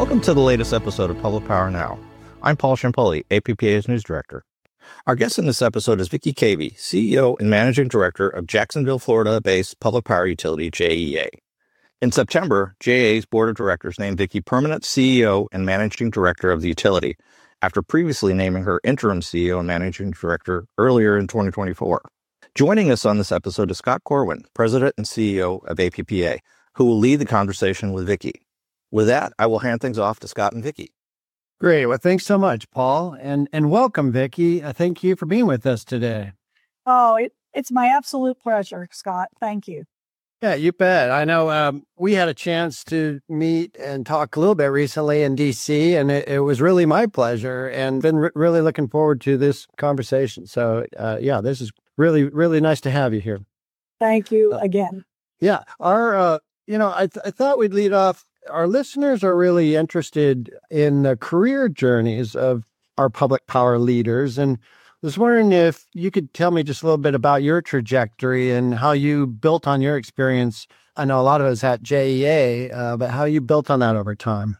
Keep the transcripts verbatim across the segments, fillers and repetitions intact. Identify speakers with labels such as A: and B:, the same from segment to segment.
A: Welcome to the latest episode of Public Power Now. I'm Paul Ciampoli, A P P A's news director. Our guest in this episode is Vicki Cavey, C E O and Managing Director of Jacksonville, Florida-based public power utility J E A. In September, J E A's board of directors named Vicki permanent C E O and Managing Director of the utility, after previously naming her interim C E O and Managing Director earlier in twenty twenty-four. Joining us on this episode is Scott Corwin, President and C E O of A P P A, who will lead the conversation with Vicki. With that, I will hand things off to Scott and Vicki.
B: Great. Well, thanks so much, Paul, and and welcome, Vicki. Uh, thank you for being with us today.
C: Oh, it, it's my absolute pleasure, Scott. Thank you.
B: Yeah, you bet. I know um, we had a chance to meet and talk a little bit recently in D C, and it, it was really my pleasure, and been re- really looking forward to this conversation. So, uh, yeah, this is really, really nice to have you here.
C: Thank you
B: Uh,
C: again.
B: Yeah, our, uh, you know, I, th- I thought we'd lead off. Our listeners are really interested in the career journeys of our public power leaders. And I was wondering if you could tell me just a little bit about your trajectory and how you built on your experience. I know a lot of us at J E A, uh, but how you built on that over time.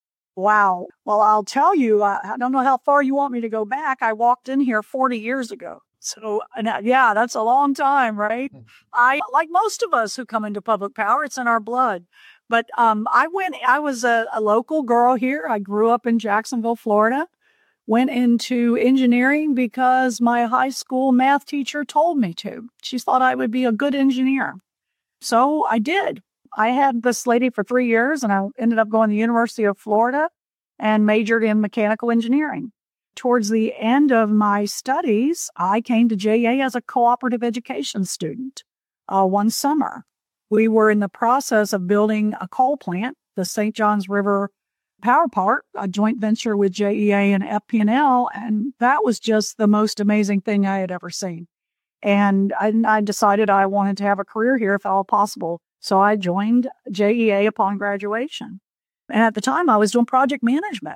C: Wow. Well, I'll tell you, uh, I don't know how far you want me to go back. I walked in here forty years ago. So, and, uh, yeah, that's a long time, right? I, like most of us who come into public power, it's in our blood. But um, I went, I was a, a local girl here. I grew up in Jacksonville, Florida, went into engineering because my high school math teacher told me to. She thought I would be a good engineer. So I did. I had this lady for three years and I ended up going to the University of Florida and majored in mechanical engineering. Towards the end of my studies, I came to J E A as a cooperative education student uh, one summer. We were in the process of building a coal plant, the Saint Johns River Power Park, a joint venture with J E A and F P and L, and that was just the most amazing thing I had ever seen. And I, I decided I wanted to have a career here if at all possible. So I joined J E A upon graduation. And at the time, I was doing project management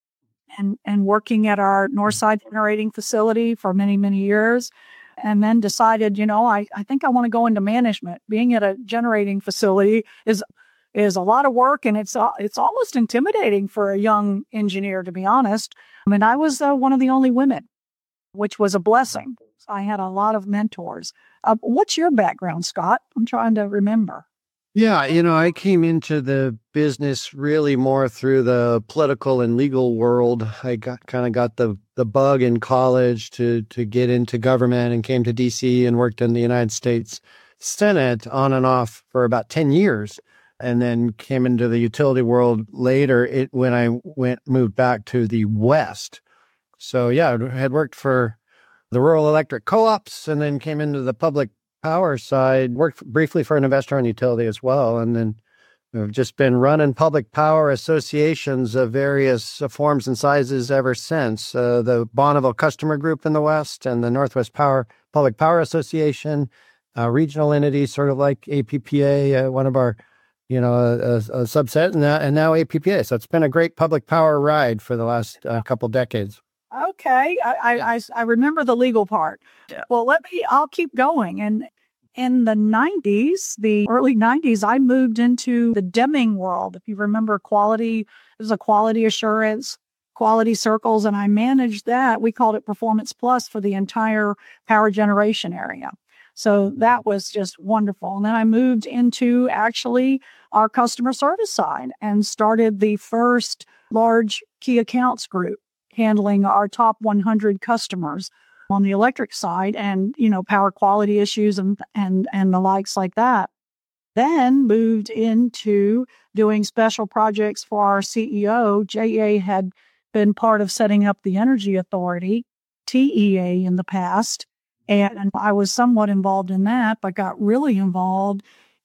C: and, and working at our Northside generating facility for many, many years. And then decided, you know, I, I think I want to go into management. Being at a generating facility is is a lot of work, and it's uh, it's almost intimidating for a young engineer, to be honest. I mean, I was uh, one of the only women, which was a blessing. I had a lot of mentors. Uh, what's your background, Scott? I'm trying to remember.
B: Yeah, you know, I came into the business really more through the political and legal world. I got kind of got the, the bug in college to to get into government and came to D C and worked in the United States Senate on and off for about ten years. And then came into the utility world later it, when I went moved back to the West. So yeah, I had worked for the rural electric co-ops and then came into the public power side, worked briefly for an investor-owned utility as well, and then we've just been running public power associations of various uh, forms and sizes ever since. Uh, the Bonneville Customer Group in the West and the Northwest Power Public Power Association, uh, regional entities sort of like A P P A, uh, one of our, you know, a, a, a subset, and now, and now A P P A. So it's been a great public power ride for the last uh, couple decades.
C: Okay, I, I, I, I remember the legal part.
B: Yeah.
C: Well, let me, I'll keep going. And in the nineties, the early nineties, I moved into the Deming world. If you remember quality, it was a quality assurance, quality circles, and I managed that. We called it Performance Plus for the entire power generation area. So that was just wonderful. And then I moved into actually our customer service side and started the first large key accounts group, handling our top one hundred customers on the electric side and, you know, power quality issues and, and, and the likes like that. Then moved into doing special projects for our C E O. J E A had been part of setting up the Energy Authority, T E A, in the past. And I was somewhat involved in that, but got really involved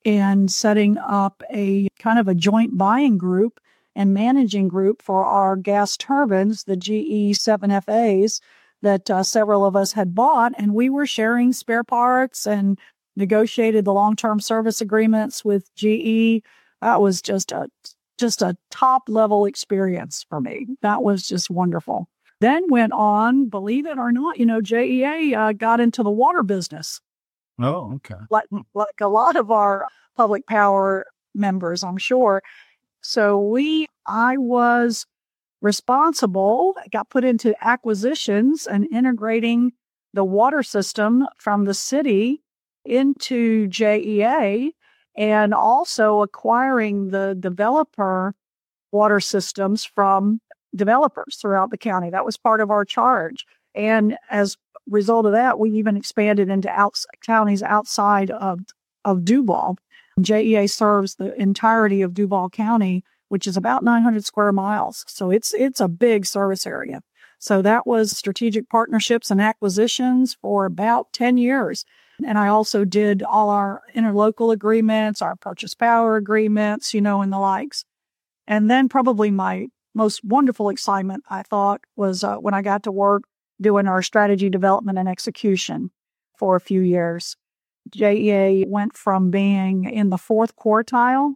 C: in setting up a kind of a joint buying group and managing group for our gas turbines, the G E seven F As that uh, several of us had bought. And we were sharing spare parts and negotiated the long-term service agreements with G E. That was just a, just a top level experience for me. That was just wonderful. Then went on, believe it or not, you know, J E A uh, got into the water business.
B: Oh, okay.
C: Like, like a lot of our public power members, I'm sure. So we I was responsible, got put into acquisitions and integrating the water system from the city into J E A and also acquiring the developer water systems from developers throughout the county. That was part of our charge. And as a result of that, we even expanded into outs- counties outside of, of Duval. J E A serves the entirety of Duval County, which is about nine hundred square miles. So it's it's a big service area. So that was strategic partnerships and acquisitions for about ten years. And I also did all our interlocal agreements, our purchase power agreements, you know, and the likes. And then probably my most wonderful excitement, I thought, was uh, when I got to work doing our strategy development and execution for a few years. J E A went from being in the fourth quartile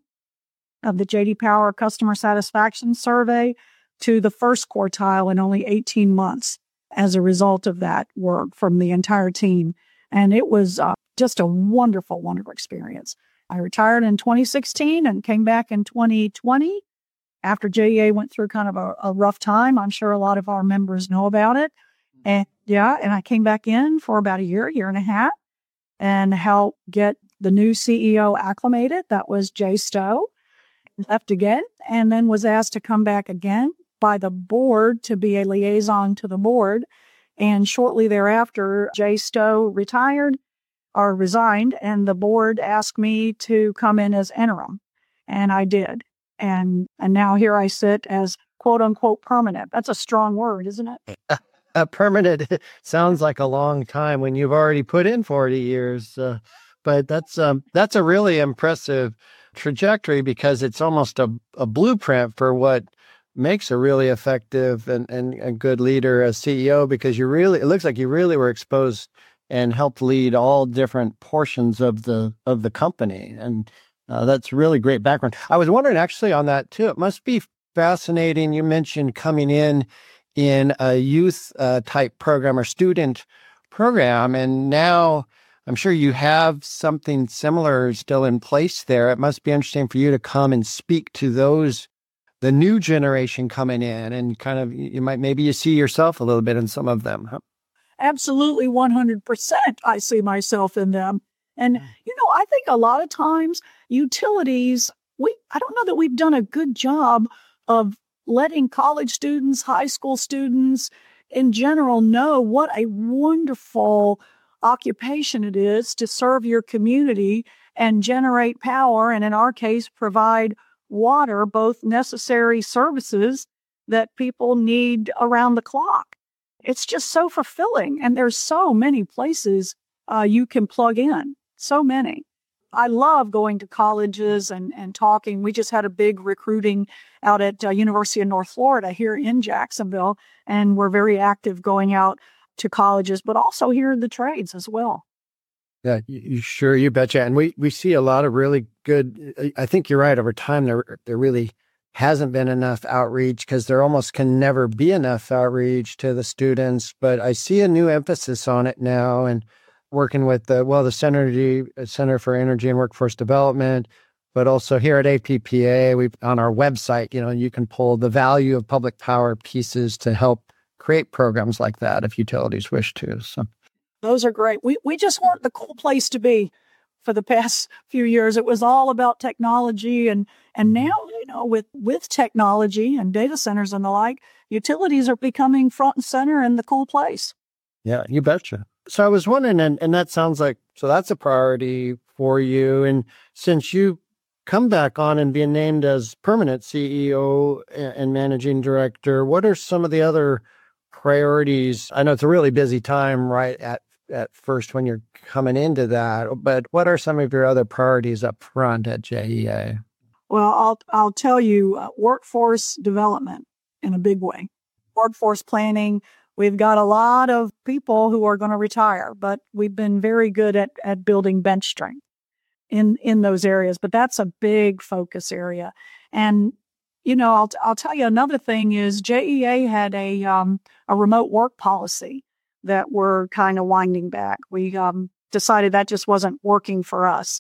C: of the J D Power Customer Satisfaction Survey to the first quartile in only eighteen months as a result of that work from the entire team. And it was uh, just a wonderful, wonderful experience. I retired in twenty sixteen and came back in twenty twenty after J E A went through kind of a, a rough time. I'm sure a lot of our members know about it. And yeah, and I came back in for about a year, year and a half, and helped get the new C E O acclimated. That was Jay Stowe. Left again, and then was asked to come back again by the board to be a liaison to the board. And shortly thereafter, Jay Stowe retired or resigned, and the board asked me to come in as interim. And I did. And and now here I sit as quote unquote permanent. That's a strong word, isn't it?
B: A permanent sounds like a long time when you've already put in forty years. Uh, but that's um, that's a really impressive trajectory because it's almost a, a blueprint for what makes a really effective and, and a good leader as C E O, because you really, it looks like you really were exposed and helped lead all different portions of the of the company. And uh, that's really great background. I was wondering actually on that too, it must be fascinating. You mentioned coming in in a youth uh, type program or student program, and now I'm sure you have something similar still in place there. It must be interesting for you to come and speak to those, the new generation coming in, and kind of, you might, maybe you see yourself a little bit in some of them. Huh?
C: Absolutely, one hundred percent. I see myself in them. And, you know, I think a lot of times utilities, we, I don't know that we've done a good job of letting college students, high school students in general know what a wonderful occupation it is to serve your community and generate power, and in our case, provide water, both necessary services that people need around the clock. It's just so fulfilling, and there's so many places uh, you can plug in, so many. I love going to colleges and, and talking. We just had a big recruiting out at uh, University of North Florida here in Jacksonville, and we're very active going out to colleges, but also here in the trades as well.
B: Yeah, you, you sure, you betcha. And we, we see a lot of really good, I think you're right, over time there, there really hasn't been enough outreach because there almost can never be enough outreach to the students. But I see a new emphasis on it now, and working with the, well, the Center, Center for Energy and Workforce Development, but also here at A P P A, we on our website, you know, you can pull the value of public power pieces to help create programs like that if utilities wish to. So
C: those are great. We we just weren't the cool place to be for the past few years. It was all about technology, and and now, you know, with with technology and data centers and the like, utilities are becoming front and center in the cool place.
B: Yeah, you betcha. So I was wondering, and, and that sounds like, so that's a priority for you. And since you come back on and being named as permanent C E O and managing director, what are some of the other priorities? I know it's a really busy time right at, at first when you're coming into that, but what are some of your other priorities up front at J E A?
C: Well, I'll, I'll tell you, uh, workforce development in a big way, workforce planning. We've got a lot of people who are going to retire, but we've been very good at, at building bench strength in, in those areas. But that's a big focus area. And, you know, I'll, I'll tell you another thing is J E A had a, um, a remote work policy that we're kind of winding back. We um, decided that just wasn't working for us.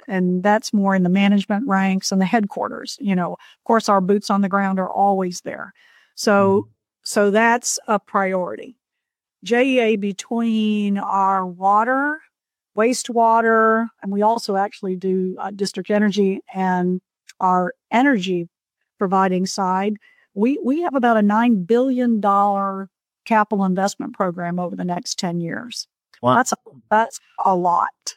C: And that's more in the management ranks and the headquarters. You know, of course, our boots on the ground are always there. So, so that's a priority. J E A, between our water, wastewater, and we also actually do uh, district energy and our energy providing side, we, we have about a nine billion dollars capital investment program over the next ten years.
B: Wow.
C: That's a, that's a lot.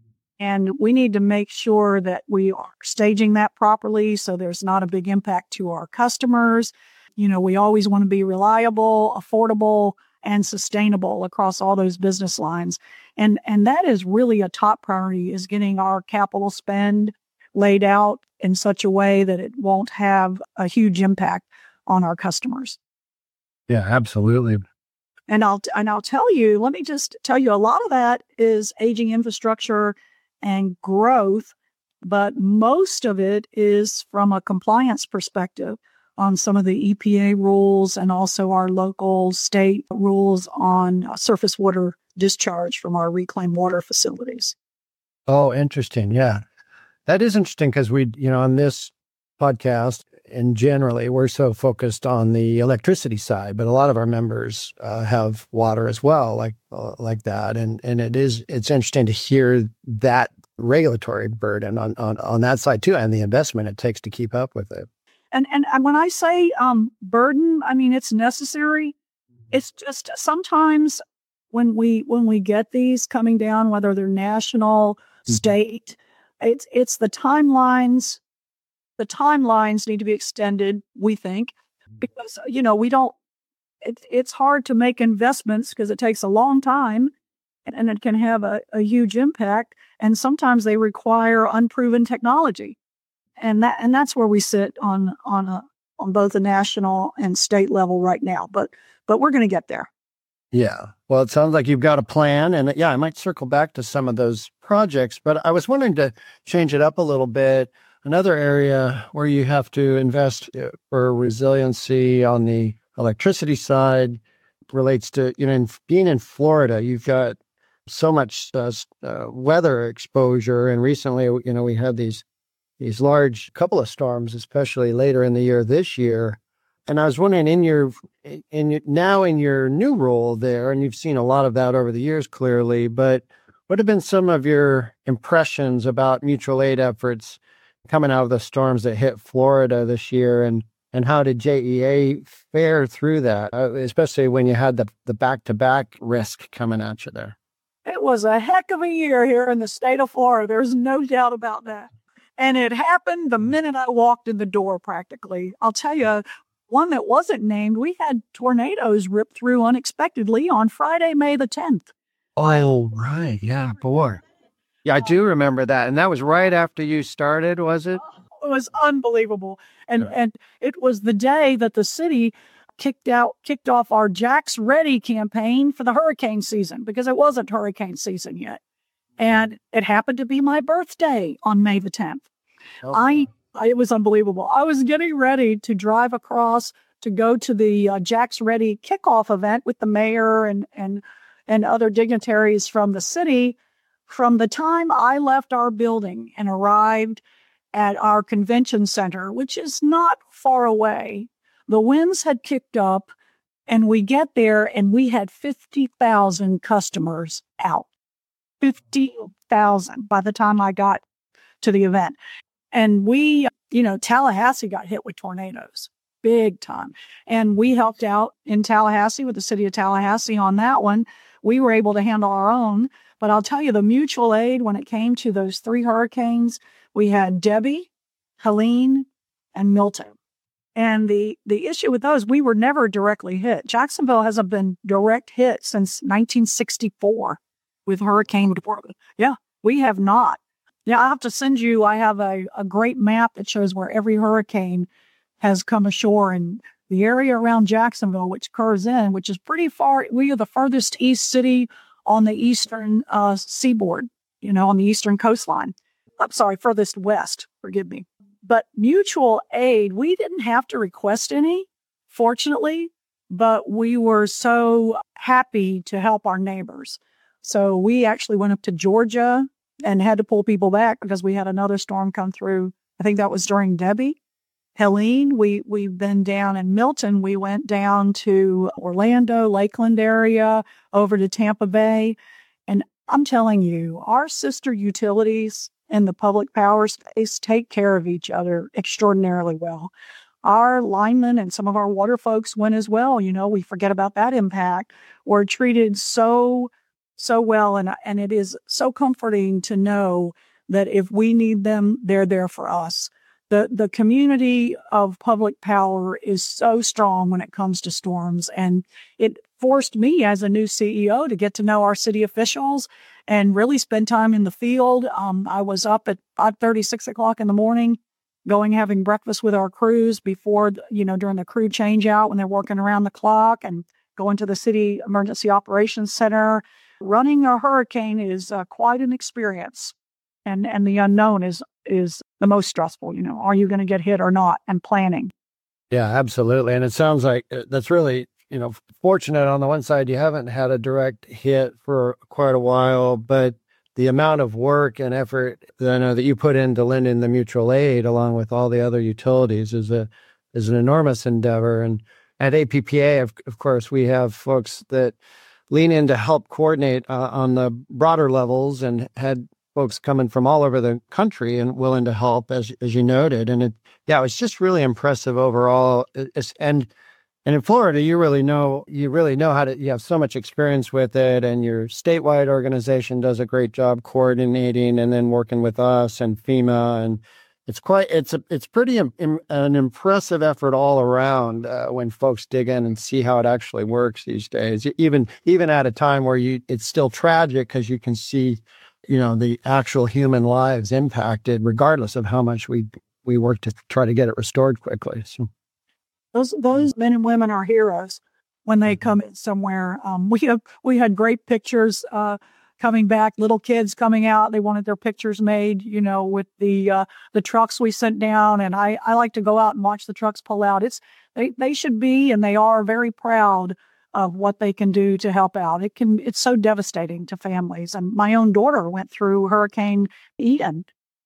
C: And we need to make sure that we are staging that properly so there's not a big impact to our customers. You know, we always want to be reliable, affordable, and sustainable across all those business lines. And and that is really a top priority, is getting our capital spend laid out in such a way that it won't have a huge impact on our customers.
B: Yeah, absolutely.
C: And I'll and I'll tell you, let me just tell you, a lot of that is aging infrastructure and growth, but most of it is from a compliance perspective on some of the E P A rules and also our local state rules on surface water discharge from our reclaimed water facilities.
B: Oh, interesting. Yeah. That is interesting because we, you know, on this podcast and generally we're so focused on the electricity side, but a lot of our members uh, have water as well, like uh, like that. And and it is, it's interesting to hear that regulatory burden on, on, on that side too, and the investment it takes to keep up with it.
C: And and, and when I say um, burden, I mean, it's necessary. It's just sometimes when we when we get these coming down, whether they're national, mm-hmm. state, it's it's the timelines. The timelines need to be extended, we think, because, you know, we don't, it, it's hard to make investments because it takes a long time and, and it can have a, a huge impact. And sometimes they require unproven technology. And that, and that's where we sit on, on a, on both the national and state level right now, but, but we're going to get there.
B: Yeah. Well, it sounds like you've got a plan, and yeah, I might circle back to some of those projects, but I was wondering to change it up a little bit. Another area where you have to invest for resiliency on the electricity side relates to, you know, in, being in Florida, you've got so much uh, uh, weather exposure. And recently, you know, we had these, these large couple of storms, especially later in the year this year. And I was wondering, in your, in your, now in your new role there, and you've seen a lot of that over the years clearly, but what have been some of your impressions about mutual aid efforts coming out of the storms that hit Florida this year, and, and how did J E A fare through that, uh, especially when you had the, the back-to-back risk coming at you there?
C: It was a heck of a year here in the state of Florida. There's no doubt about that. And it happened the minute I walked in the door, practically. I'll tell you, one that wasn't named, we had tornadoes rip through unexpectedly on Friday, May the tenth.
B: Oh, right. Yeah, boy. Yeah, I do remember that. And that was right after you started, was it?
C: It was unbelievable. And yeah. and it was the day that the city kicked out, kicked off our Jack's Ready campaign for the hurricane season, because it wasn't hurricane season yet. And it happened to be my birthday on May the tenth. Oh. I, I, it was unbelievable. I was getting ready to drive across to go to the uh, Jack's Ready kickoff event with the mayor and, and, and other dignitaries from the city. From the time I left our building and arrived at our convention center, which is not far away, the winds had kicked up, and we get there and we had fifty thousand customers out. fifty thousand by the time I got to the event. And we, you know, Tallahassee got hit with tornadoes, big time. And we helped out in Tallahassee with the city of Tallahassee on that one. We were able to handle our own. But I'll tell you, the mutual aid, when it came to those three hurricanes, we had Debbie, Helene, and Milton. And the, the issue with those, we were never directly hit. Jacksonville hasn't been direct hit since nineteen sixty-four with Hurricane Department. Yeah, we have not. Yeah, I'll have to send you, I have a, a great map that shows where every hurricane has come ashore. And the area around Jacksonville, which curves in, which is pretty far, we are the furthest east city on the eastern uh, seaboard, you know, on the eastern coastline. I'm sorry, furthest west, forgive me. But mutual aid, we didn't have to request any, fortunately, but we were so happy to help our neighbors. So we actually went up to Georgia and had to pull people back because we had another storm come through. I think that was during Debbie. Helene, we, we've been down in Milton. We went down to Orlando, Lakeland area, over to Tampa Bay. And I'm telling you, our sister utilities in the public power space take care of each other extraordinarily well. Our linemen and some of our water folks went as well. You know, we forget about that impact. We're treated so, so well. And, and it is so comforting to know that if we need them, they're there for us. The the community of public power is so strong when it comes to storms. And it forced me as a new C E O to get to know our city officials and really spend time in the field. Um, I was up at five thirty, six o'clock in the morning, going having breakfast with our crews before, you know, during the crew change out when they're working around the clock, and going to the city emergency operations center. Running a hurricane is uh, quite an experience. And and the unknown is is the most stressful. You know, are you going to get hit or not? And planning.
B: Yeah, absolutely. And it sounds like that's really, you know, fortunate on the one side. You haven't had a direct hit for quite a while, but the amount of work and effort that I know that you put into lending the mutual aid along with all the other utilities is a is an enormous endeavor. And at A P P A, of, of course, we have folks that lean in to help coordinate uh, on the broader levels, and had folks coming from all over the country and willing to help, as as you noted. And it, yeah, it was just really impressive overall. It's, and and in Florida, you really know you really know how to. You have so much experience with it, and your statewide organization does a great job coordinating and then working with us and FEMA. And it's quite it's a it's pretty im, im, an impressive effort all around uh, when folks dig in and see how it actually works these days. Even even at a time where you it's still tragic because you can see, you know, the actual human lives impacted, regardless of how much we we work to try to get it restored quickly. So
C: those those men and women are heroes when they come in somewhere. Um, we have we had great pictures uh, coming back. Little kids coming out, they wanted their pictures made. You know, with the uh, the trucks we sent down, and I I like to go out and watch the trucks pull out. It's they they should be, and they are very proud of what they can do to help out. It can, it's so devastating to families. And my own daughter went through Hurricane Ian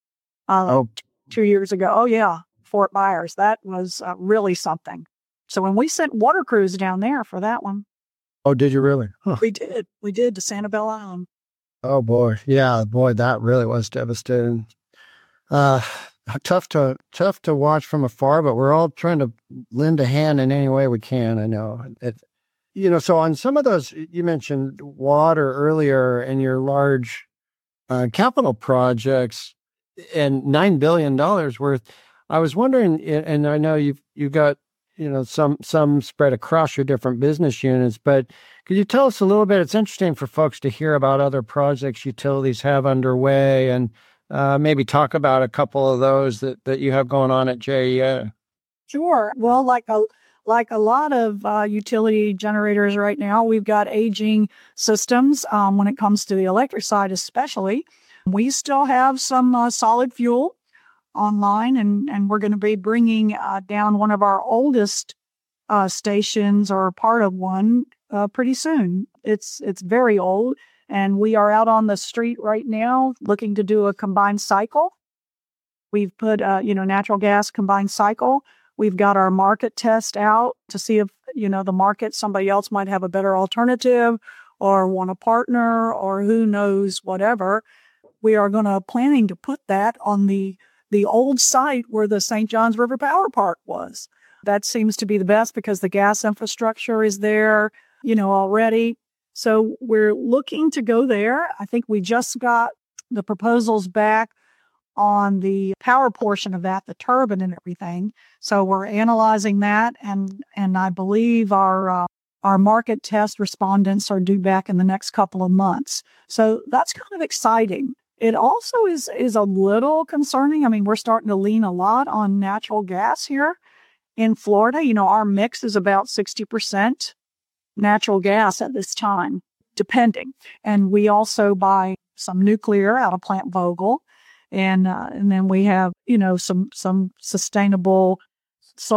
C: uh,
B: oh,
C: two years ago. Oh yeah, Fort Myers. That was uh, really something. So when we sent water crews down there for that one.
B: Oh, did you really? Huh.
C: We did. We did to Sanibel Island.
B: Oh boy. Yeah, boy, that really was devastating. Uh, tough to, tough to watch from afar, but we're all trying to lend a hand in any way we can. I know it, You know, so on some of those, you mentioned water earlier and your large uh, capital projects and nine billion dollars worth. I was wondering, and I know you've, you've got, you know, some, some spread across your different business units, but could you tell us a little bit? It's interesting for folks to hear about other projects utilities have underway, and uh, maybe talk about a couple of those that, that you have going on at J E A.
C: Sure. Well, like a Like a lot of uh, utility generators right now, we've got aging systems um, when it comes to the electric side especially. We still have some uh, solid fuel online, and, and we're going to be bringing uh, down one of our oldest uh, stations, or part of one, uh, pretty soon. It's it's very old, and we are out on the street right now looking to do a combined cycle. We've put, uh, you know, natural gas combined cycle. We've got our market test out to see if, you know, the market, somebody else might have a better alternative or want a partner or who knows, whatever. We are going to planning to put that on the, the old site where the Saint Johns River Power Park was. That seems to be the best because the gas infrastructure is there, you know, already. So we're looking to go there. I think we just got the proposals back on the power portion of that, the turbine and everything. So we're analyzing that, and and I believe our uh, our market test respondents are due back in the next couple of months. So that's kind of exciting. It also is is a little concerning. I mean, we're starting to lean a lot on natural gas here in Florida. You know, our mix is about sixty percent natural gas at this time, depending. And we also buy some nuclear out of Plant Vogtle. And uh, and then we have, you know, some some sustainable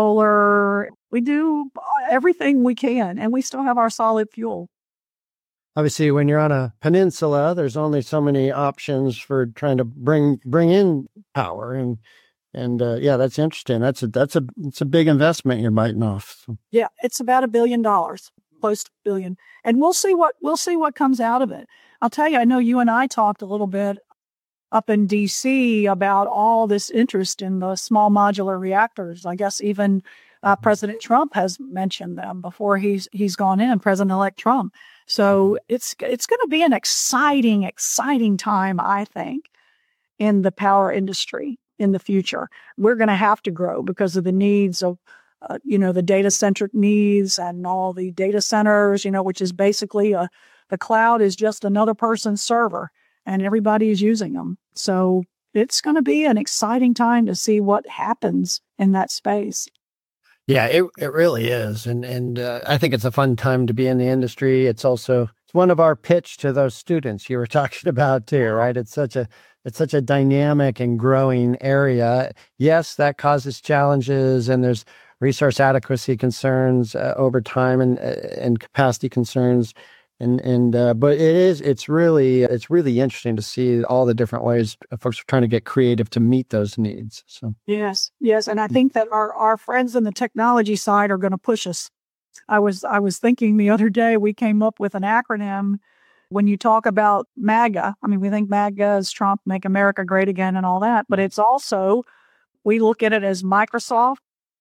C: solar. We do everything we can, and we still have our solid fuel.
B: obviously, when you're on a peninsula, there's only so many options for trying to bring bring in power, and and uh, yeah, that's interesting. That's a that's a it's a big investment you're biting off. So.
C: Yeah, it's about a billion dollars, close to a billion, and we'll see what we'll see what comes out of it. I'll tell you, I know you and I talked a little bit up in D C about all this interest in the small modular reactors. I guess even uh, President Trump has mentioned them before he's he's gone in, President-elect Trump. So it's it's going to be an exciting, exciting time, I think, in the power industry in the future. We're going to have to grow because of the needs of, uh, you know, the data-centric needs and all the data centers, you know, which is basically a, the cloud is just another person's server and everybody is using them. So it's going to be an exciting time to see what happens in that space.
B: Yeah, it it really is, and and uh, I think it's a fun time to be in the industry. It's also it's one of our pitch to those students you were talking about too, right? It's such a it's such a dynamic and growing area. Yes, that causes challenges, and there's resource adequacy concerns uh, over time, and uh, and capacity concerns, and and uh, but it is it's really it's really interesting to see all the different ways folks are trying to get creative to meet those needs. So
C: yes, yes, and I think that our our friends in the technology side are going to push us. I was I was thinking the other day we came up with an acronym. When you talk about MAGA, I mean, we think MAGA is Trump, make America great again and all that, but it's also, we look at it as Microsoft,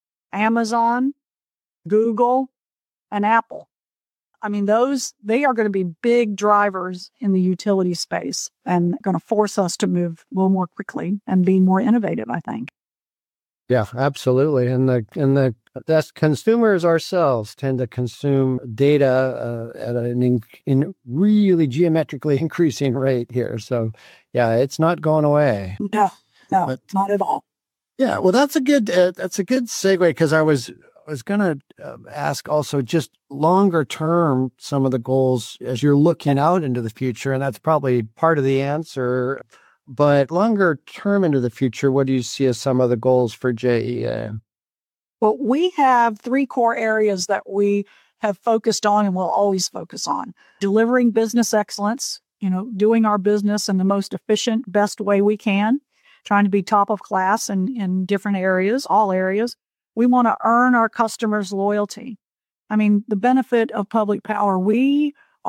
C: Amazon, Google, and Apple. I mean, those, they are going to be big drivers in the utility space and going to force us to move a little more quickly and be more innovative, I think.
B: Yeah, absolutely. And the and the that's consumers ourselves tend to consume data uh, at an in, in really geometrically increasing rate here. So, yeah, it's not going away.
C: No, no,
B: but,
C: not at all.
B: Yeah, well, that's a good uh, that's a good segue because I was I was going to uh, ask also just longer term some of the goals as you're looking out into the future, and that's probably part of the answer. But longer term into the future, what do you see as some of the goals for J E A?
C: Well, we have three core areas that we have focused on and will always focus on. Delivering business excellence, you know, doing our business in the most efficient, best way we can, trying to be top of class in, in different areas, all areas. We want to earn our customers' loyalty. I mean, the benefit of public power, we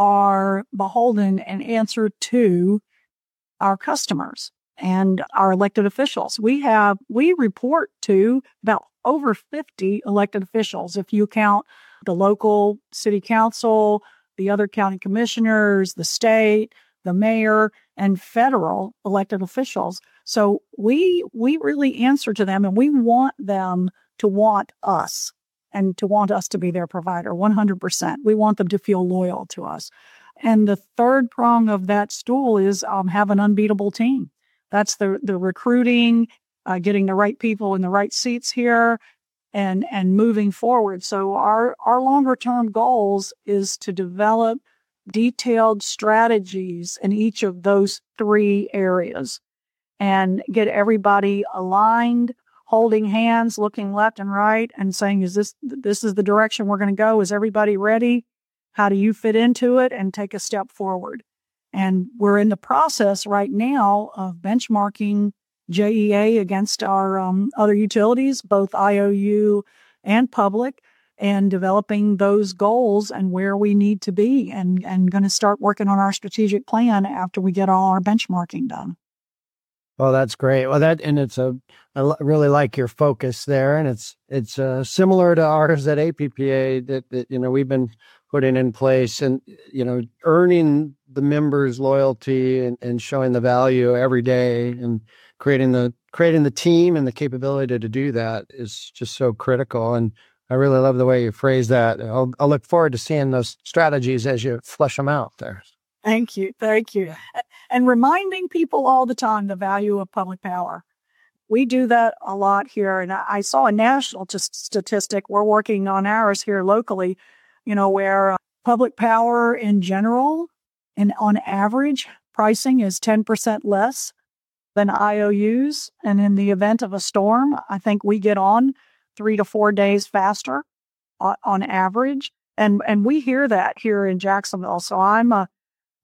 C: are beholden and answer to our customers and our elected officials. We have, we report to about over fifty elected officials. If you count the local city council, the other county commissioners, the state, the mayor, and federal elected officials. So we, we really answer to them, and we want them to want us and to want us to be their provider one hundred percent. We want them to feel loyal to us. And the third prong of that stool is um, have an unbeatable team. That's the the recruiting, uh, getting the right people in the right seats here, and and moving forward. So our our longer term goals is to develop detailed strategies in each of those three areas, and get everybody aligned, holding hands, looking left and right, and saying, "Is this this is the direction we're going to go? Is everybody ready? How do you fit into it?" And take a step forward. And we're in the process right now of benchmarking J E A against our um, other utilities, both I O U and public, and developing those goals and where we need to be, and, and going to start working on our strategic plan after we get all our benchmarking done.
B: Well, that's great. Well, that, and it's a, I l- really like your focus there. And it's, it's uh, similar to ours at A P P A that, that, you know, we've been putting in place, and, you know, earning the members' loyalty and, and showing the value every day, and creating the, creating the team and the capability to do that is just so critical. And I really love the way you phrase that. I'll, I'll look forward to seeing those strategies as you flesh them out there.
C: Thank you. Thank you. And reminding people all the time the value of public power. We do that a lot here. And I saw a national t- statistic. We're working on ours here locally, you know, where uh, public power in general and on average pricing is ten percent less than I O Us. And in the event of a storm, I think we get on three to four days faster on, on average. And, and we hear that here in Jacksonville. So I'm a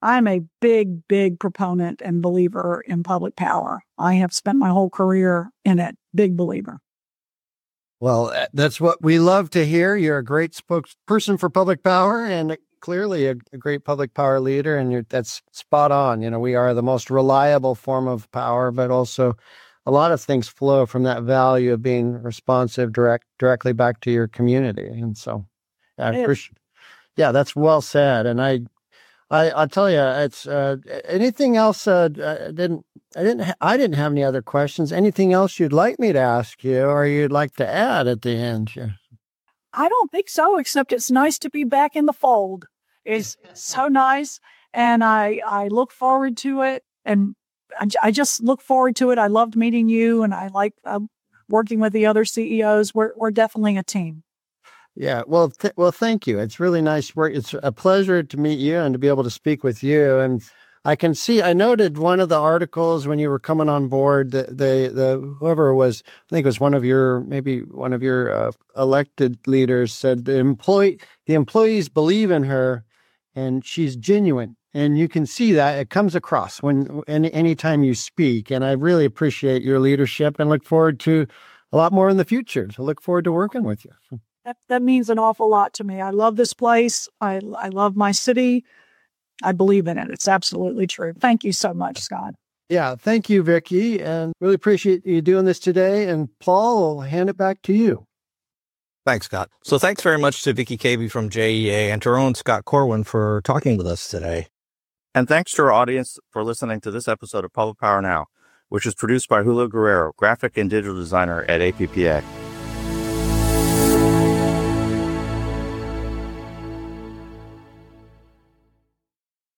C: I'm a big, big proponent and believer in public power. I have spent my whole career in it. Big believer.
B: Well, that's what we love to hear. You're a great spokesperson for public power and clearly a, a great public power leader. And you're, that's spot on. You know, we are the most reliable form of power, but also a lot of things flow from that value of being responsive direct directly back to your community. And so I appreciate, yeah, that's well said. And I, I, I'll tell you, it's uh, anything else. Uh, I didn't, I didn't, ha- I didn't have any other questions. Anything else you'd like me to ask you, or you'd like to add at the end? Yeah.
C: I don't think so. Except it's nice to be back in the fold. It's so nice, and I, I look forward to it. And I, I just look forward to it. I loved meeting you, and I like uh, working with the other C E Os. We're, we're definitely a team.
B: Yeah, well, th- well, thank you. It's really nice work. It's a pleasure to meet you and to be able to speak with you. And I can see, I noted one of the articles when you were coming on board, the, the, the whoever was, I think it was one of your, maybe one of your uh, elected leaders said the employee, the employees believe in her and she's genuine. And you can see that it comes across when, any, anytime you speak. And I really appreciate your leadership and look forward to a lot more in the future. So look forward to working with you.
C: That, that means an awful lot to me. I love this place. I, I love my city. I believe in it. It's absolutely true. Thank you so much, Scott.
B: Yeah, thank you, Vicki, and really appreciate you doing this today. And Paul, I'll hand it back to you.
A: Thanks, Scott. So thanks very much to Vicki Cavey from J E A and to our own Scott Corwin for talking with us today. And thanks to our audience for listening to this episode of Public Power Now, which is produced by Julio Guerrero, graphic and digital designer at A P P A.